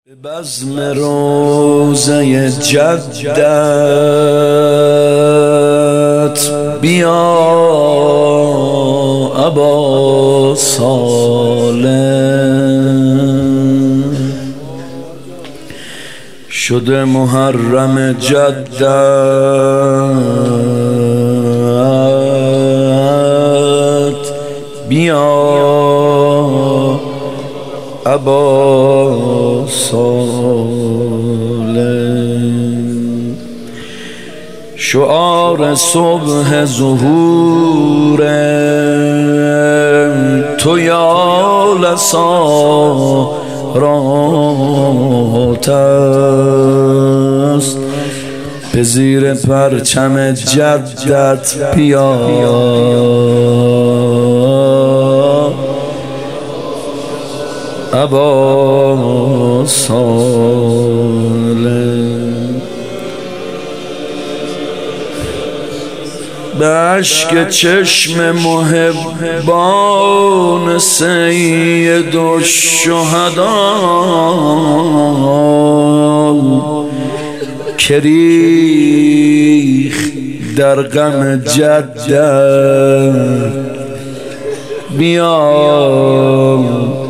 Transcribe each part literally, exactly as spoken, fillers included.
بزم روزه جدت بیا ابا صالح، شده محرم جدت بیا ابا صالح. شعار صبح ظهور تو یا لسارات است، به زیر پرچم جدت بیا ابا صالح. به اشک چشم محبان سید الشهدا که ریخت در غم جدت بیا.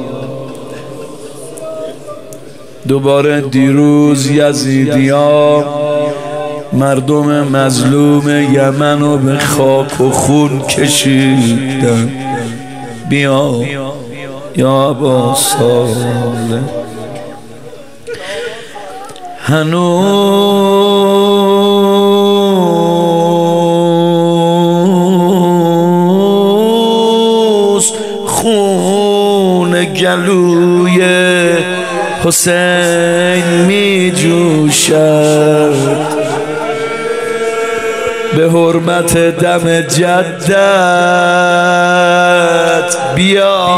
دوباره دیروز یزیدیا مردم مظلوم یمن رو به خاک و خون کشیدن، بیا یا ابا صالح. هنوز خون گلوی حسین می جوشد به حرمت دم جدت بیا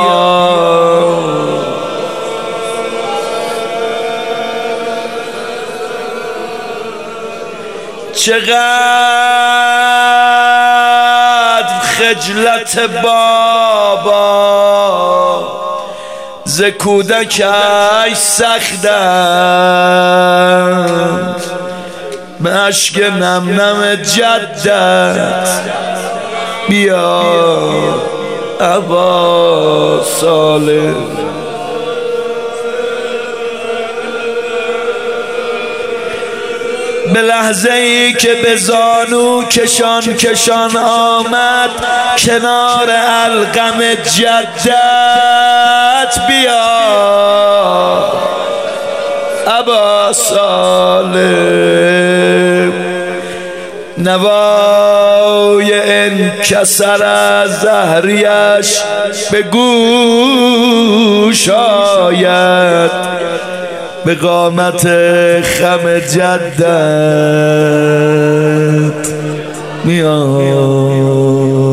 چقدر خجلت بابا ز کودکش سخت است، به اشک نم نم جدت بیا ابا صالح. به لحظه ای که به زانو کشان کشان آمد کنار القم جدت بیا ابا صالح. نوای انکسر از زهریش به گوش آید به قامت خم جدت میاد.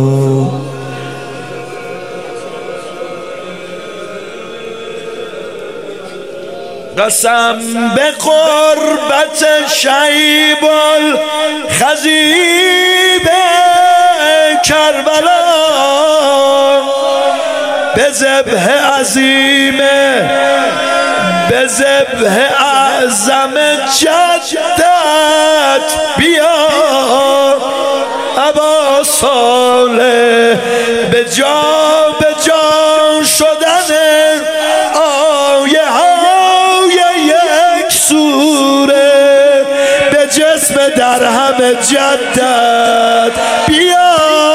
قسم به قربت شیب الخضیب کربلا به ذبح عظیم به ذبح اعظم جدت بیا ابا صالح. به جا به جان شدن آیه های یک سوره به جسم درهم جدت بیا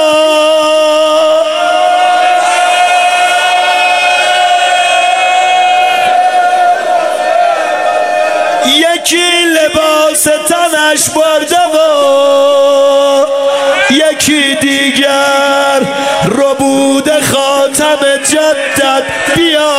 یکی لباس تنش برده و یکی دیگر ربود خاتم جدت بیا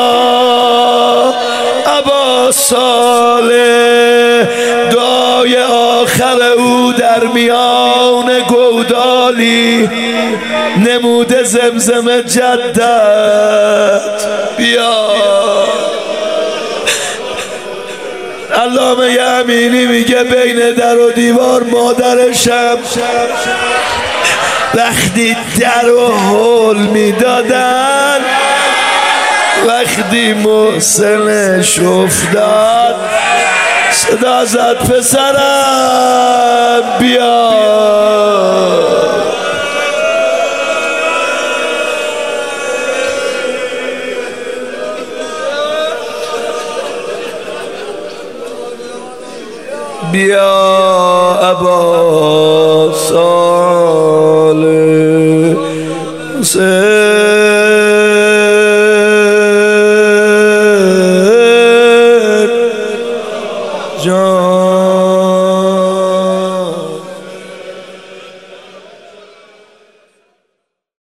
ابا صالح. دعای آخر او در میان گودالی نموده زمزم جدت بیا. علامه یمینی میگه بین در و دیوار مادرشم وقتی در و هول میدادن وقتی محسنش افتاد صدا زد پسرم بیا. بیا ابا صالح حسین